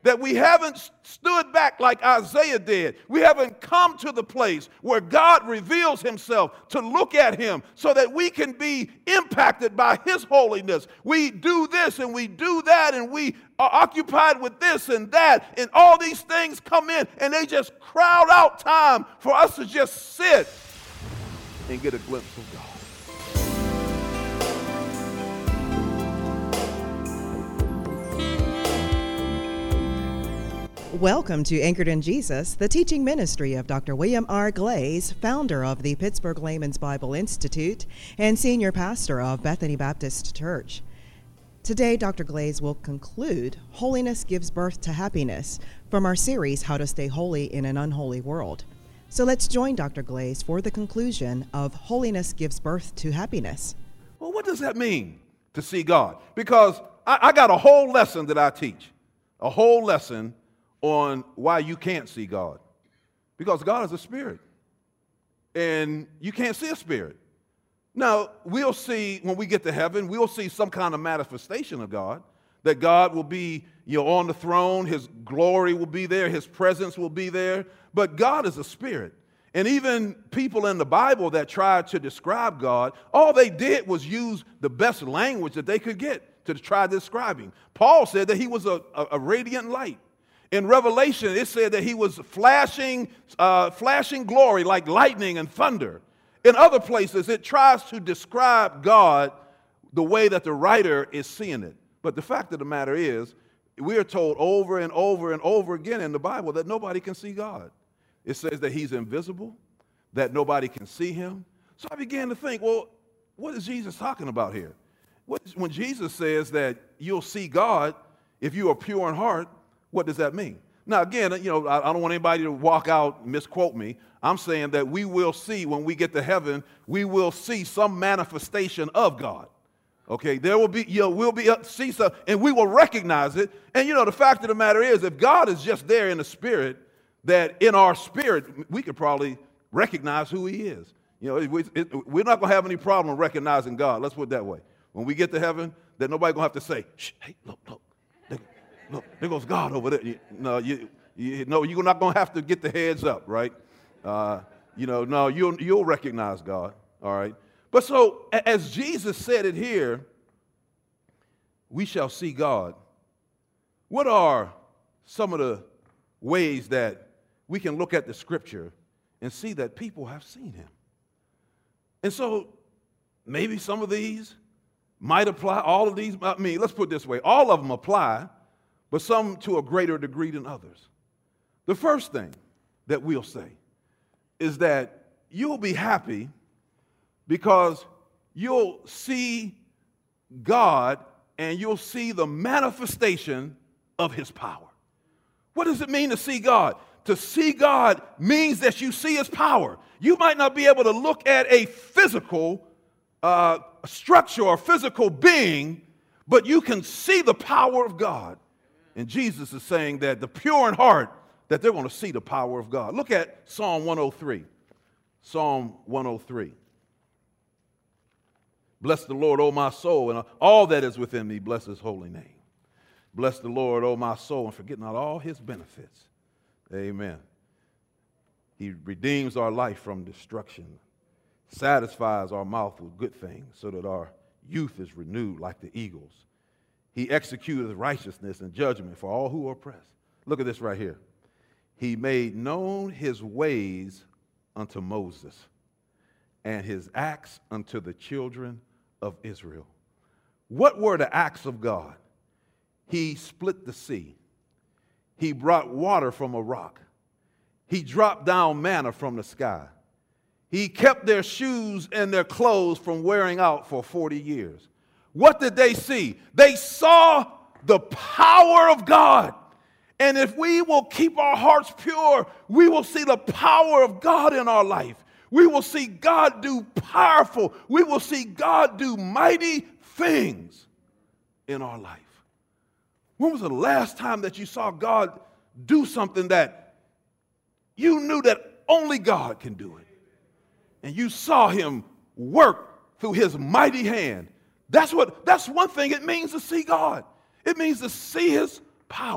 that we haven't stood back like Isaiah did. We haven't come to the place where God reveals himself to look at him so that we can be impacted by his holiness. We do this and we do that and we are occupied with this and that, and all these things come in and they just crowd out time for us to just sit and get a glimpse of God. Welcome to Anchored in Jesus, the teaching ministry of Dr. William R. Glaze, founder of the Pittsburgh Layman's Bible Institute and senior pastor of Bethany Baptist Church. Today, Dr. Glaze will conclude Holiness Gives Birth to Happiness from our series, How to Stay Holy in an Unholy World. So let's join Dr. Glaze for the conclusion of Holiness Gives Birth to Happiness. Well, what does that mean to see God? Because I got a whole lesson that I teach, a whole lesson on why you can't see God. Because God is a spirit, and you can't see a spirit. Now, we'll see when we get to heaven, we'll see some kind of manifestation of God, that God will be, on the throne, his glory will be there, his presence will be there, but God is a spirit. And even people in the Bible that tried to describe God, all they did was use the best language that they could get to try to describe him. Paul said that he was a radiant light. In Revelation, it said that he was flashing glory like lightning and thunder. In other places, it tries to describe God the way that the writer is seeing it. But the fact of the matter is, we are told over and over and over again in the Bible that nobody can see God. It says that he's invisible, that nobody can see him. So I began to think, well, what is Jesus talking about here? When Jesus says that you'll see God if you are pure in heart, what does that mean? Now, again, I don't want anybody to walk out and misquote me. I'm saying that we will see when we get to heaven, we will see some manifestation of God. Okay, there will be, we'll be see some, and we will recognize it. And the fact of the matter is, if God is just there in the spirit, that in our spirit we could probably recognize who he is. We're not going to have any problem recognizing God. Let's put it that way. When we get to heaven, that nobody's going to have to say, shh, hey, look. Look, there goes God over there. You're not going to have to get the heads up, right? You'll recognize God, all right? But so, as Jesus said it here, we shall see God. What are some of the ways that we can look at the scripture and see that people have seen him? And so, maybe some of these might apply. All of these, let's put it this way. All of them apply, but some to a greater degree than others. The first thing that we'll say is that you'll be happy because you'll see God and you'll see the manifestation of his power. What does it mean to see God? To see God means that you see his power. You might not be able to look at a physical structure or physical being, but you can see the power of God. And Jesus is saying that the pure in heart, that they're going to see the power of God. Look at Psalm 103. Psalm 103. Bless the Lord, O my soul, and all that is within me, bless his holy name. Bless the Lord, O my soul, and forget not all his benefits. Amen. He redeems our life from destruction, satisfies our mouth with good things, so that our youth is renewed like the eagles. He executeth righteousness and judgment for all who are oppressed. Look at this right here. He made known his ways unto Moses, and his acts unto the children of Israel. What were the acts of God? He split the sea. He brought water from a rock. He dropped down manna from the sky. He kept their shoes and their clothes from wearing out for 40 years. What did they see? They saw the power of God. And if we will keep our hearts pure, we will see the power of God in our life. We will see God do powerful. We will see God do mighty things in our life. When was the last time that you saw God do something that you knew that only God can do it? And you saw him work through his mighty hand. That's one thing it means to see God. It means to see his power.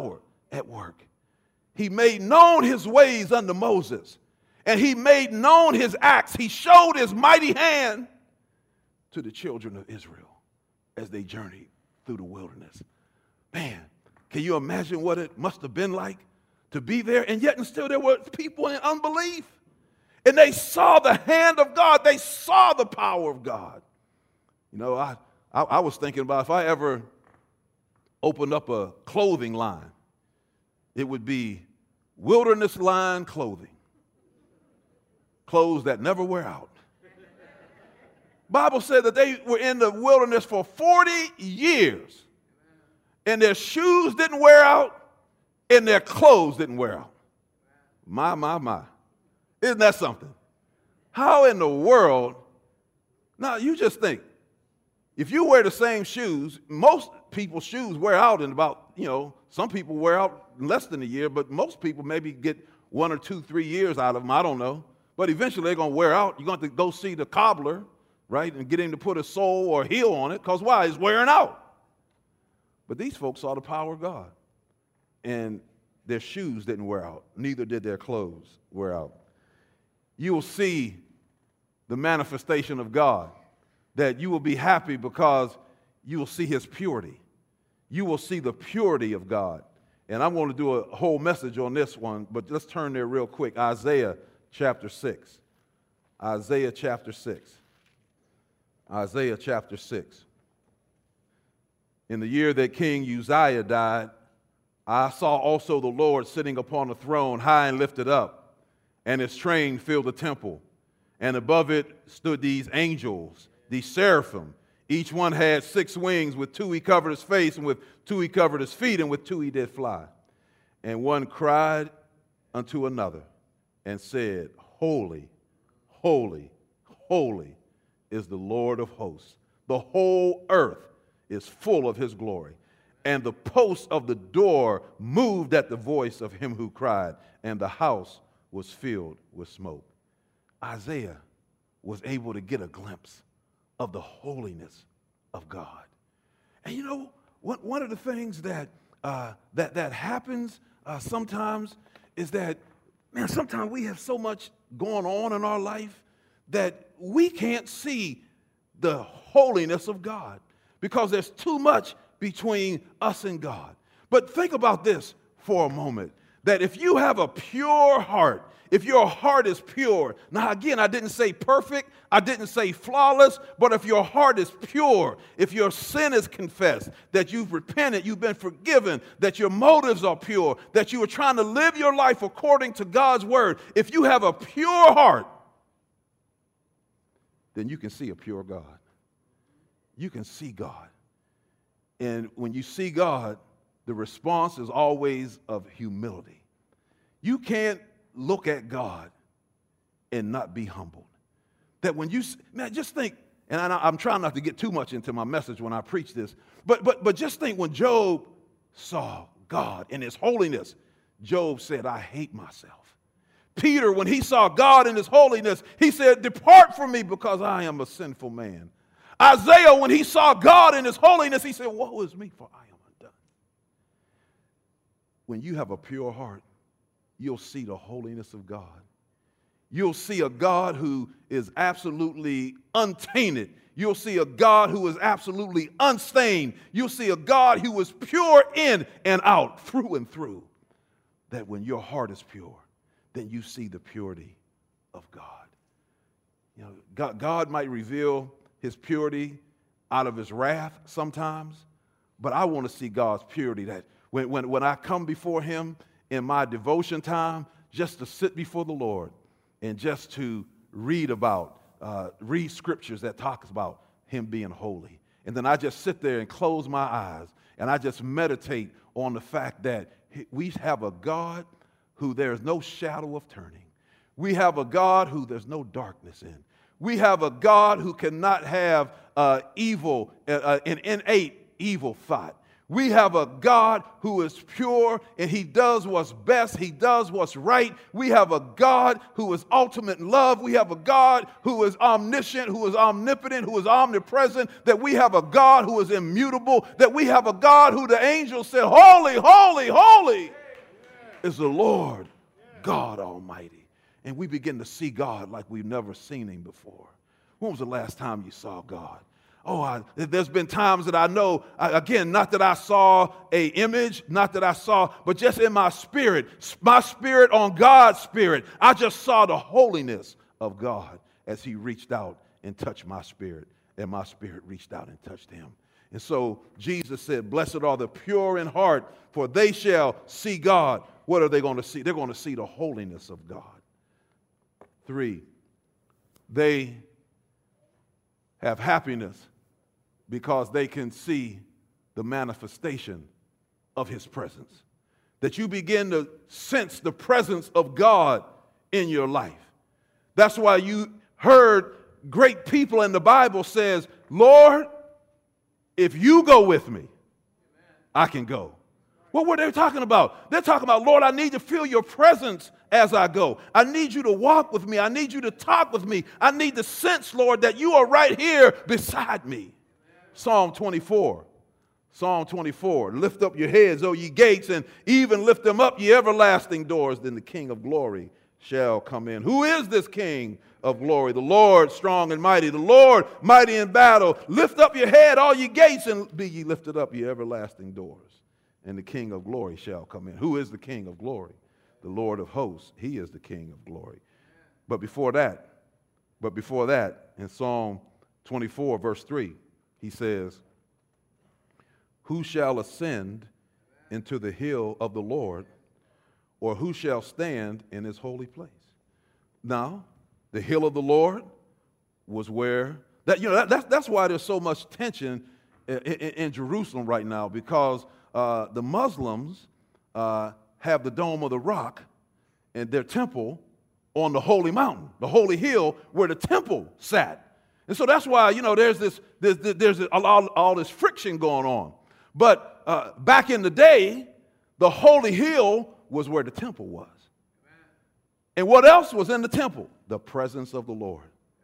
at work. He made known his ways unto Moses, and he made known his acts. He showed his mighty hand to the children of Israel as they journeyed through the wilderness. Man, can you imagine what it must have been like to be there? And yet and still there were people in unbelief. And they saw the hand of God. They saw the power of God. You know, I was thinking about if I ever opened up a clothing line, it would be Wilderness Line Clothing. Clothes that never wear out. Bible said that they were in the wilderness for 40 years. And their shoes didn't wear out, and their clothes didn't wear out. My. Isn't that something? How in the world? Now, you just think, if you wear the same shoes, most people's shoes wear out in about, some people wear out in less than a year, but most people maybe get 1 or 2, 3 years out of them. I don't know. But eventually they're going to wear out. You're going to have to go see the cobbler, right, and get him to put a sole or heel on it, because why? It's wearing out. But these folks saw the power of God, and their shoes didn't wear out. Neither did their clothes wear out. You will see the manifestation of God, that you will be happy because you will see his purity. You will see the purity of God. And I'm going to do a whole message on this one, but let's turn there real quick. Isaiah chapter 6. Isaiah chapter 6. Isaiah chapter 6. In the year that King Uzziah died, I saw also the Lord sitting upon a throne, high and lifted up, and his train filled the temple. And above it stood these angels, these seraphim. Each one had 6 wings. With 2 he covered his face, and with 2 he covered his feet, and with 2 he did fly. And one cried unto another and said, Holy, holy, holy is the Lord of hosts. The whole earth is full of his glory. And the posts of the door moved at the voice of him who cried, and the house was filled with smoke. Isaiah was able to get a glimpse of the holiness of God. And one of the things that happens sometimes is that, man, sometimes we have so much going on in our life that we can't see the holiness of God because there's too much between us and God. But think about this for a moment, that if you have a pure heart, if your heart is pure, now again, I didn't say perfect, I didn't say flawless, but if your heart is pure, if your sin is confessed, that you've repented, you've been forgiven, that your motives are pure, that you are trying to live your life according to God's word, if you have a pure heart, then you can see a pure God. You can see God. And when you see God, the response is always of humility. You can't look at God and not be humbled. That when you, man, just think, and I'm trying not to get too much into my message when I preach this, but just think when Job saw God in his holiness, Job said, I hate myself. Peter, when he saw God in his holiness, he said, depart from me because I am a sinful man. Isaiah, when he saw God in his holiness, he said, woe is me, for I am undone. When you have a pure heart, you'll see the holiness of God. You'll see a God who is absolutely untainted. You'll see a God who is absolutely unstained. You'll see a God who is pure in and out, through and through. That when your heart is pure, then you see the purity of God. God might reveal his purity out of his wrath sometimes, but I want to see God's purity, that when I come before him in my devotion time, just to sit before the Lord and just to read scriptures that talks about him being holy. And then I just sit there and close my eyes and I just meditate on the fact that we have a God who there is no shadow of turning. We have a God who there's no darkness in. We have a God who cannot have an innate evil thought. We have a God who is pure and he does what's best. He does what's right. We have a God who is ultimate in love. We have a God who is omniscient, who is omnipotent, who is omnipresent. That we have a God who is immutable. That we have a God who the angels said, holy, holy, holy is the Lord God Almighty. And we begin to see God like we've never seen him before. When was the last time you saw God? There's been times that I know, again, not that I saw an image, not that I saw, but just in my spirit on God's spirit, I just saw the holiness of God as he reached out and touched my spirit, and my spirit reached out and touched him. And so Jesus said, blessed are the pure in heart, for they shall see God. What are they going to see? They're going to see the holiness of God. 3, they have happiness because they can see the manifestation of his presence. That you begin to sense the presence of God in your life. That's why you heard great people in the Bible says, Lord, if you go with me, I can go. What were they talking about? They're talking about, Lord, I need to feel your presence as I go. I need you to walk with me. I need you to talk with me. I need to sense, Lord, that you are right here beside me. Psalm 24. Psalm 24. Lift up your heads, O ye gates, and even lift them up, ye everlasting doors. Then the King of glory shall come in. Who is this King of glory? The Lord strong and mighty. The Lord mighty in battle. Lift up your head, all ye gates, and be ye lifted up, ye everlasting doors. And the King of glory shall come in. Who is the King of glory? The Lord of hosts. He is the King of glory. But before that, in Psalm 24, verse 3, he says, who shall ascend into the hill of the Lord, or who shall stand in his holy place? Now, the hill of the Lord was where, that's why there's so much tension in Jerusalem right now, because the Muslims have the Dome of the Rock and their temple on the holy mountain, the holy hill where the temple sat. And so that's why, there's all this friction going on. But back in the day, the holy hill was where the temple was. And what else was in the temple? The presence of the Lord.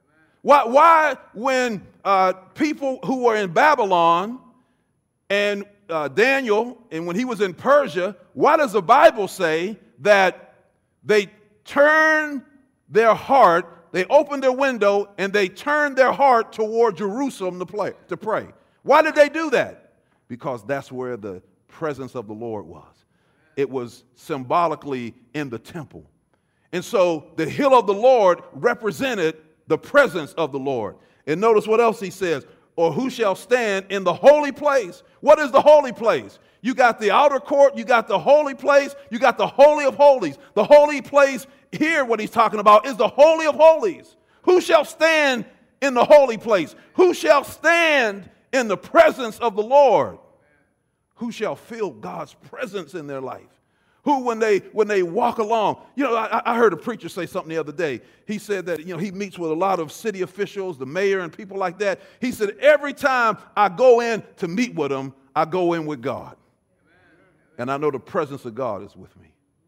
Why when people who were in Babylon and Daniel, and when he was in Persia, why does the Bible say that they turned their heart, they opened their window, and they turned their heart toward Jerusalem to pray? Why did they do that? Because that's where the presence of the Lord was. It was symbolically in the temple. And so the hill of the Lord represented the presence of the Lord. And notice what else he says. Or who shall stand in the holy place? What is the holy place? You got the outer court, you got the holy place, you got the holy of holies. The holy place here, what he's talking about, is the holy of holies. Who shall stand in the holy place? Who shall stand in the presence of the Lord? Who shall feel God's presence in their life? Who, when they walk along, I heard a preacher say something the other day. He said that, he meets with a lot of city officials, the mayor and people like that. He said, every time I go in to meet with them, I go in with God. And I know the presence of God is with me.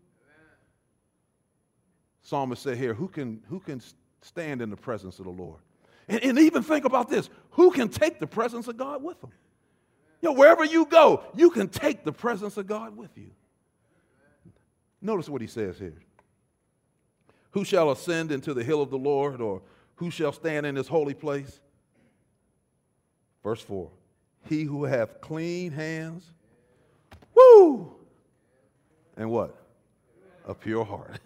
Psalmist said here, who can stand in the presence of the Lord? And even think about this. Who can take the presence of God with them? Wherever you go, you can take the presence of God with you. Notice what he says here. Who shall ascend into the hill of the Lord, or who shall stand in his holy place? Verse 4. He who hath clean hands, and what? A pure heart.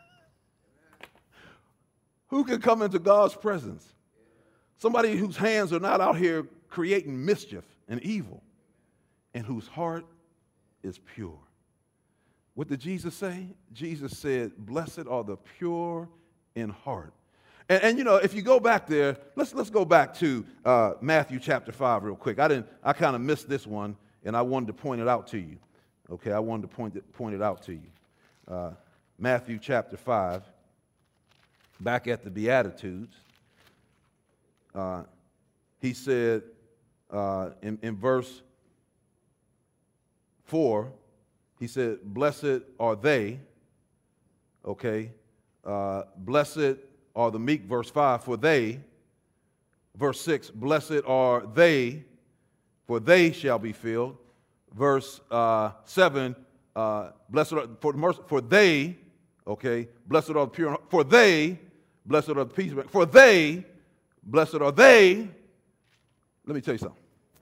Who can come into God's presence? Somebody whose hands are not out here creating mischief and evil, and whose heart is pure. What did Jesus say? Jesus said, blessed are the pure in heart. And if you go back there, let's go back to Matthew chapter 5 real quick. I kind of missed this one, and I wanted to point it out to you. Okay, I wanted to point it out to you. Matthew chapter 5, back at the Beatitudes, he said in verse 4, he said, blessed are they, okay, blessed are the meek, verse 5, for they, verse 6, blessed are they, for they shall be filled, verse 7, blessed are for they, okay, blessed are the pure, for they, blessed are the peacemakers, for they, blessed are they. Let me tell you something.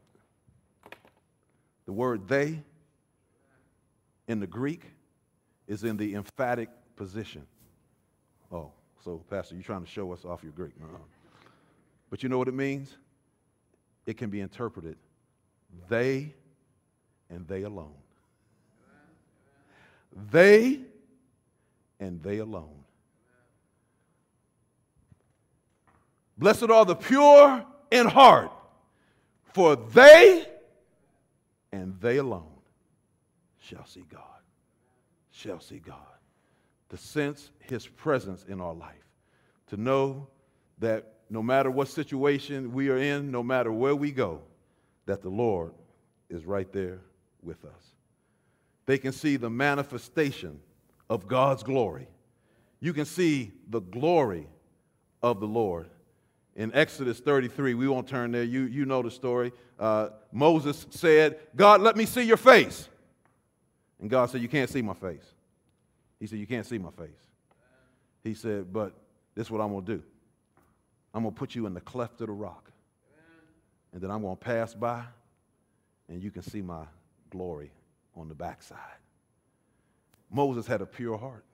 The word they in the Greek is in the emphatic position. Oh, so Pastor, you're trying to show us off your Greek. But you know what it means? It can be interpreted they and they alone. They and they alone. Blessed are the pure in heart, for they and they alone shall see God. Shall see God. To sense his presence in our life. To know that no matter what situation we are in, no matter where we go, that the Lord is right there with us. They can see the manifestation of God's glory. You can see the glory of the Lord. In Exodus 33, we won't turn there. You know the story. Moses said, God, let me see your face. And God said, you can't see my face. He said, you can't see my face. He said, but this is what I'm going to do. I'm going to put you in the cleft of the rock. And then I'm going to pass by, and you can see my glory on the backside. Moses had a pure heart.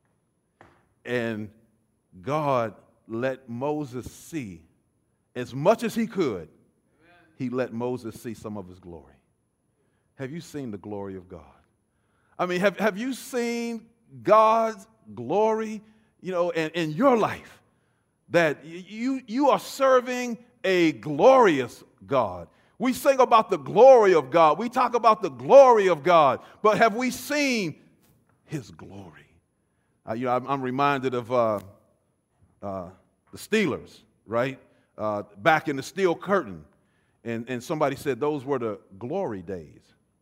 And God let Moses see as much as he could. He let Moses see some of his glory. Have you seen the glory of God? I mean, have you seen God's glory, in your life? That you are serving a glorious God. We sing about the glory of God. We talk about the glory of God. But have we seen his glory? I'm reminded of the Steelers, right? Back in the Steel Curtain. And somebody said those were the glory days.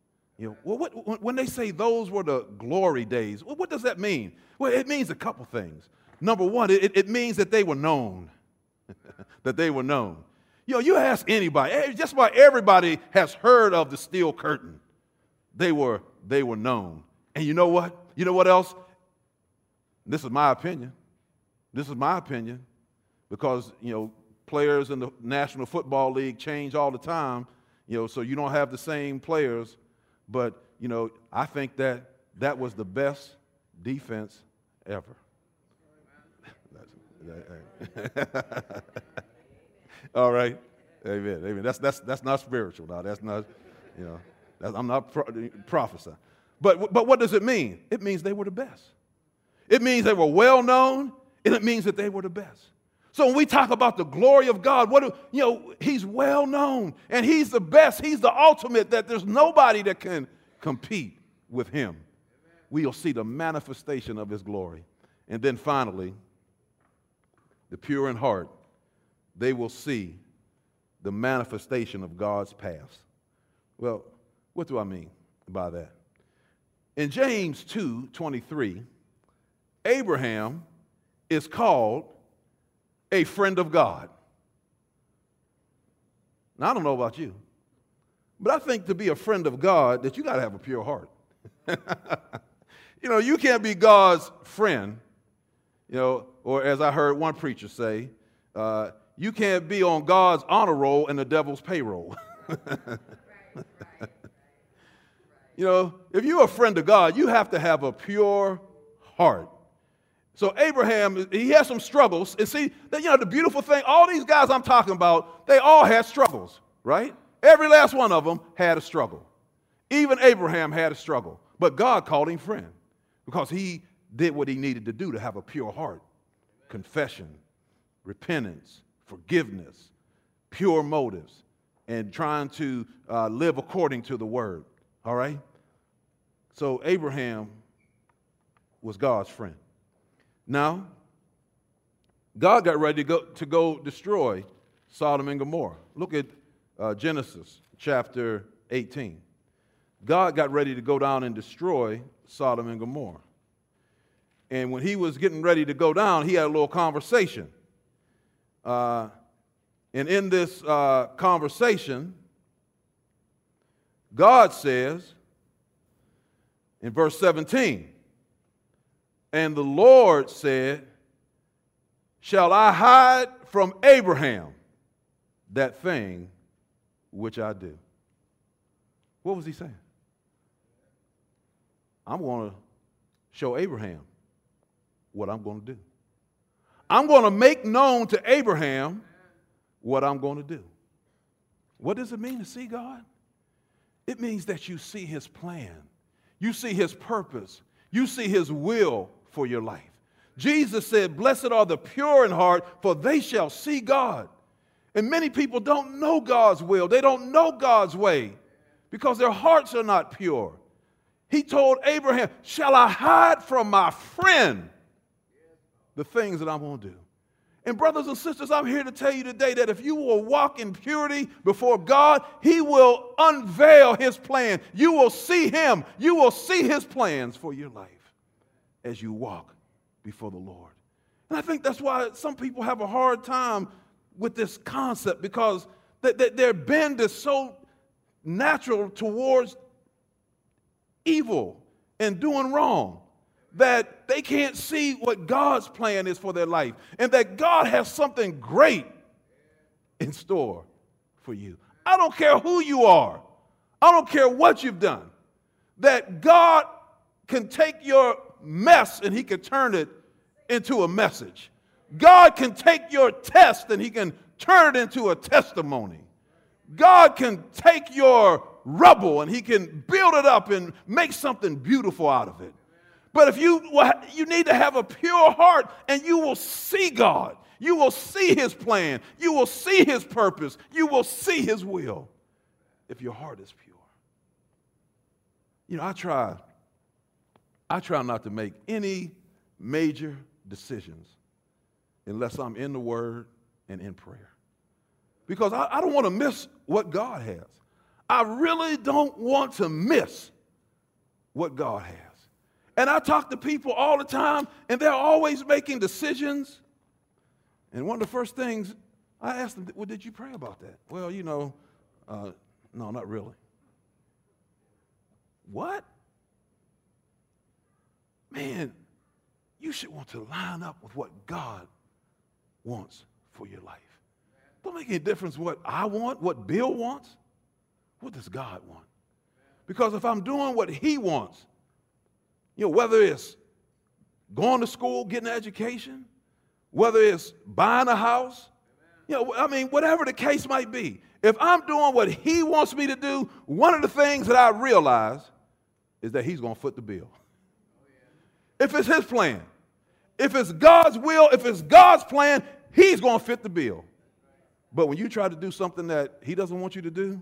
When they say those were the glory days, what does that mean? Well, it means a couple things. Number one, it means that they were known. That they were known. You ask anybody, just about everybody has heard of the Steel Curtain. They were known. And you know what? You know what else? This is my opinion. This is my opinion. Because, players in the National Football League change all the time, so you don't have the same players. But, I think that was the best defense ever. All right. Amen. Amen. That's not spiritual now. That's not, I'm not prophesying. But what does it mean? It means they were the best. It means they were well known, and it means that they were the best. So when we talk about the glory of God, he's well known, and he's the best. He's the ultimate, that there's nobody that can compete with him. We'll see the manifestation of his glory. And then finally, the pure in heart, they will see the manifestation of God's paths. Well, what do I mean by that? In James 2:23, Abraham is called a friend of God. Now, I don't know about you, but I think to be a friend of God that you got to have a pure heart. You can't be God's friend, or as I heard one preacher say, you can't be on God's honor roll and the devil's payroll. If you're a friend of God, you have to have a pure heart. So Abraham, he has some struggles. And see, the beautiful thing, all these guys I'm talking about, they all had struggles, right? Every last one of them had a struggle. Even Abraham had a struggle. But God called him friend because he did what he needed to do to have a pure heart. Confession, repentance, forgiveness, pure motives, and trying to live according to the word. All right? So Abraham was God's friend. Now, God got ready to go destroy Sodom and Gomorrah. Look at Genesis chapter 18. God got ready to go down and destroy Sodom and Gomorrah. And when he was getting ready to go down, he had a little conversation. And in this conversation, God says In verse 17, and the Lord said, shall I hide from Abraham that thing which I do? What was he saying? I'm going to show Abraham what I'm going to do. I'm going to make known to Abraham what I'm going to do. What does it mean to see God? It means that you see his plan. You see his purpose. You see his will for your life. Jesus said, blessed are the pure in heart, for they shall see God. And many people don't know God's will. They don't know God's way because their hearts are not pure. He told Abraham, shall I hide from my friend the things that I'm going to do? And brothers and sisters, I'm here to tell you today that if you will walk in purity before God, he will unveil his plan. You will see him. You will see his plans for your life as you walk before the Lord. And I think that's why some people have a hard time with this concept, because their bend is so natural towards evil and doing wrong that they can't see what God's plan is for their life, and that God has something great in store for you. I don't care who you are. I don't care what you've done. That God can take your mess and he can turn it into a message. God can take your test and he can turn it into a testimony. God can take your rubble and he can build it up and make something beautiful out of it. But if you need to have a pure heart, and you will see God. You will see his plan. You will see his purpose. You will see his will if your heart is pure. You know, I try not to make any major decisions unless I'm in the Word and in prayer. Because I don't want to miss what God has. I really don't want to miss what God has. And I talk to people all the time, and they're always making decisions. And one of the first things I asked them, well, did you pray about that? Well, no, not really. What? Man, you should want to line up with what God wants for your life. Don't make any difference what I want, what Bill wants. What does God want? Because if I'm doing what he wants, whether it's going to school, getting an education, whether it's buying a house, whatever the case might be, if I'm doing what he wants me to do, one of the things that I realize is that he's going to foot the bill. If it's his plan, if it's God's will, if it's God's plan, he's going to fit the bill. But when you try to do something that he doesn't want you to do,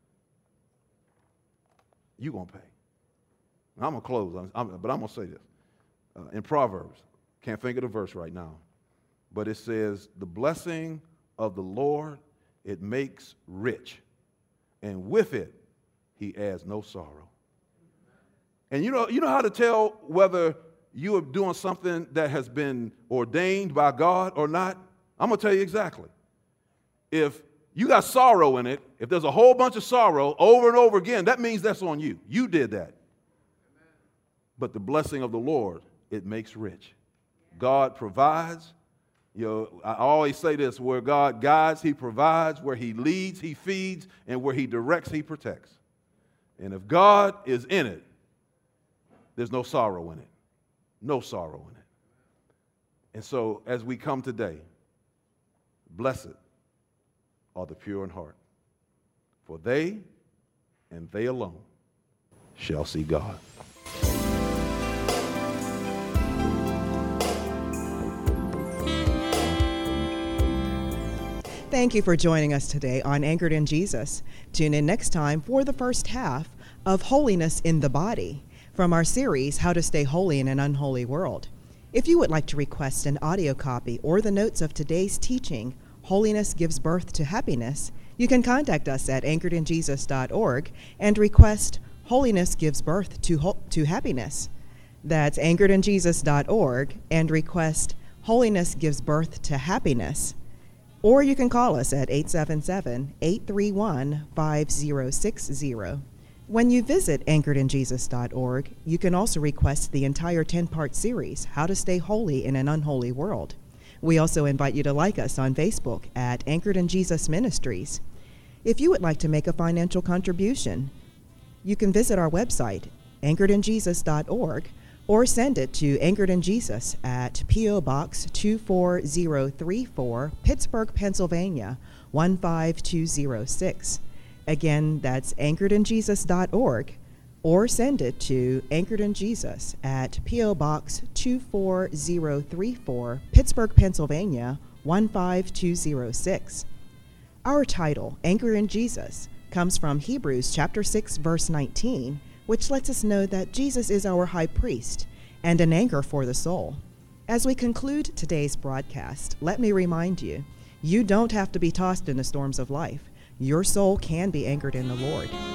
you're going to pay. I'm going to close, but I'm going to say this. In Proverbs, can't think of the verse right now, but it says, the blessing of the Lord, it makes rich, and with it, he adds no sorrow. And you know how to tell whether you are doing something that has been ordained by God or not? I'm going to tell you exactly. If you got sorrow in it, if there's a whole bunch of sorrow over and over again, that means that's on you. You did that. But the blessing of the Lord, it makes rich. God provides. I always say this, where God guides, he provides. Where he leads, he feeds. And where he directs, he protects. And if God is in it, there's no sorrow in it. No sorrow in it. And so as we come today, blessed are the pure in heart, for they and they alone shall see God. Thank you for joining us today on Anchored in Jesus. Tune in next time for the first half of Holiness in the Body from our series, How to Stay Holy in an Unholy World. If you would like to request an audio copy or the notes of today's teaching, Holiness Gives Birth to Happiness, you can contact us at anchoredinjesus.org and request Holiness Gives Birth to Happiness. That's anchoredinjesus.org and request Holiness Gives Birth to Happiness. Or you can call us at 877-831-5060. When you visit anchoredinjesus.org, you can also request the entire 10-part series, How to Stay Holy in an Unholy World. We also invite you to like us on Facebook at Anchored in Jesus Ministries. If you would like to make a financial contribution, you can visit our website, anchoredinjesus.org, or send it to Anchored in Jesus at P.O. Box 24034, Pittsburgh, Pennsylvania, 15206. Again, that's anchoredinjesus.org, or send it to Anchored in Jesus at P.O. Box 24034, Pittsburgh, Pennsylvania, 15206. Our title, Anchored in Jesus, comes from Hebrews chapter 6, verse 19, which lets us know that Jesus is our high priest and an anchor for the soul. As we conclude today's broadcast, let me remind you, you don't have to be tossed in the storms of life. Your soul can be anchored in the Lord.